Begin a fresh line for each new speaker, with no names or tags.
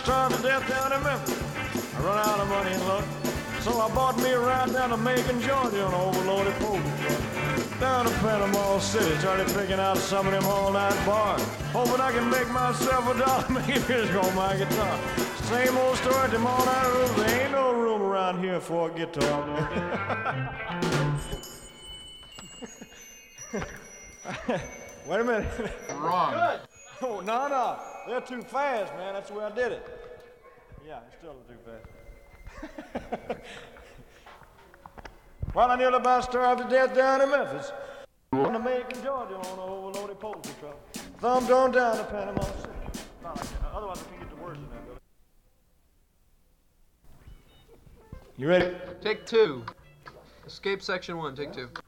starved to death down in Memphis. I run out of money and luck, so I bought me a ride down to Macon, Georgia on an overloaded poker truck. Down to Panama City, started picking out some of them all-night bars, hoping I can make myself $1, maybe just on my guitar. Same old story at them all-night rooms. There ain't no room around here for a guitar. Wait a minute.
Wrong.
Good. Oh, no. They're too fast, man. That's the way I did it. Yeah, it's still too fast. Well, I nearly about starved to death down in Memphis. On the Macon, Georgia, on an overloaded poultry truck. Thumbed on down to Panama City. Not like that. Otherwise, I can't get the words in there, Billy. You ready?
Take two. Escape section 1, take 2.